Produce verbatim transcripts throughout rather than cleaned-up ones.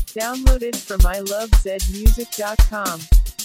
Downloaded from I love zed music dot com.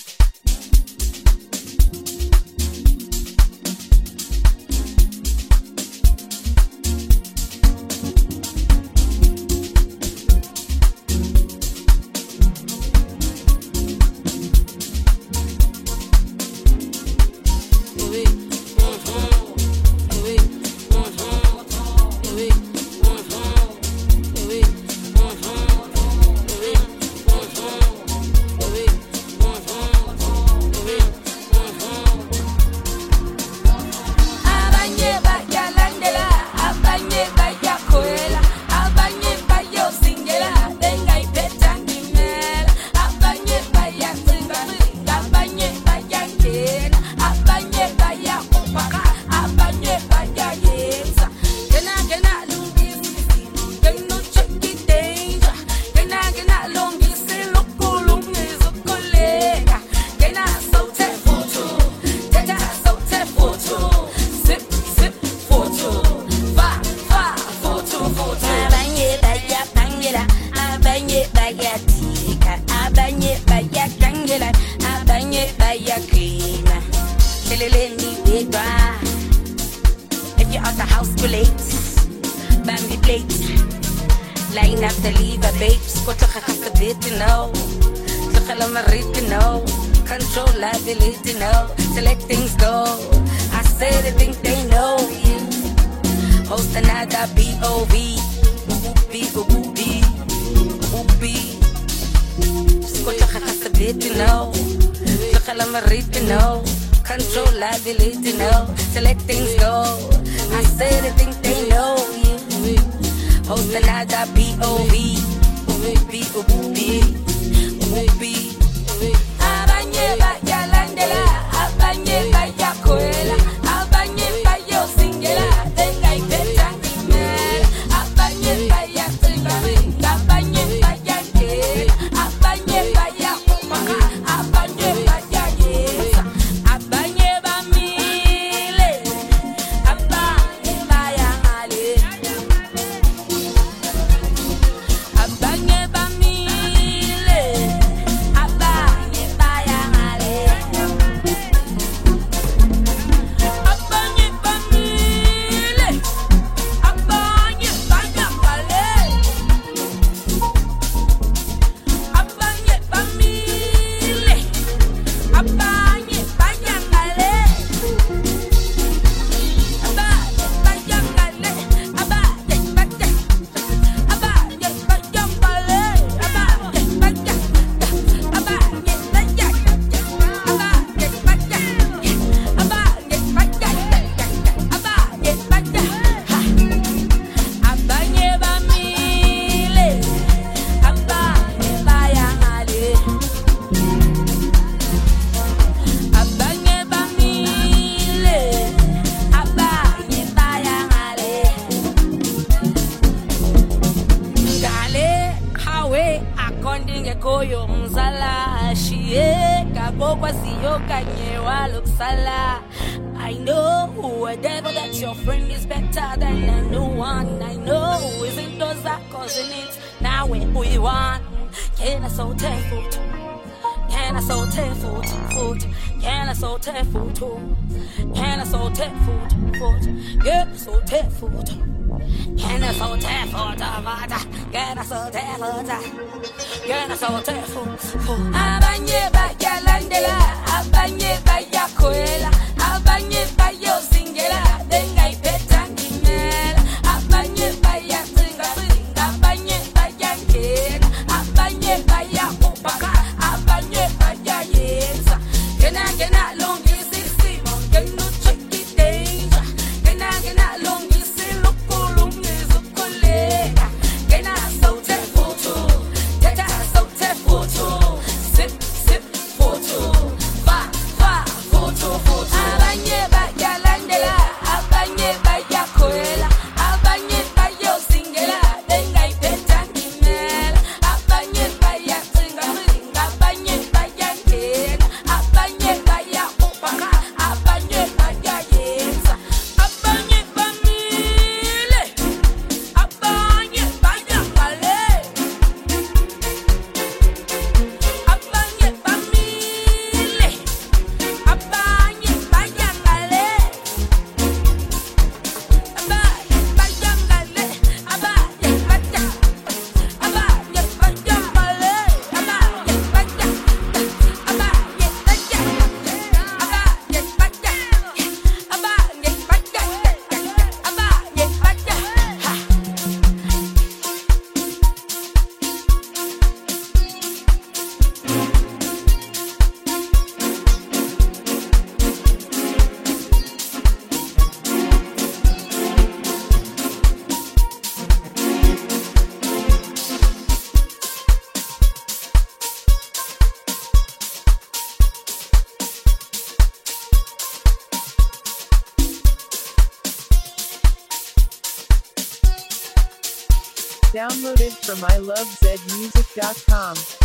If you're out the house, relate. Bang the plate. Line up the lever, babes. Go to the bit to know. Look at my read to know. Control liability to know. Select things go. I say they think they know you. Host another B O V. B O B. B. Go to the bit to know. Look at my read to know. Control liability to know. Select things go. I say they think they know you. Host another B O V. B O B. B. Abanye ba yalandela. Abanye ba yakoela. Abanye ba yo singela. Dengai petangimela. Abanye ba yatinga. Abanye ba yankela. Abanye ba yakumaka. Abanye ba yayesa. Abanye ba mile. Abanye ba yangale. Abanye ba mile. Abanye ba yangale. Abanye ba mile. Abanye ba yangale. Abanye ba mile. Abanye ba yangale. Ngale hawe akondinge koyo mzala shiye kabokwa siyo kanye waluksala. I know whatever that your friend is better than a new one. I know isn't those that causing it. Now we want. Can I so take food? Can I so take food? Food. Can I so take food? Can I so take food? Food. Yeah, so take food. Can I so take food? Can I so take food? Can I so take food? Abanye ba yalandela. Abanye ba yakoela. Abanye ba yo singela. Dengai petangimela. Abanye ba yatinga. Abanye ba yankela. Abanye ba yakupaka. Abanye ba yayesa. Can I get not long is it Simon? Can no check it danger? Can I get not long is it look long is a colleague? Can I so take photo? Take a so take photo. Sip, sip, photo. Fa, fa, photo, photo. Downloaded from I love zed music dot com.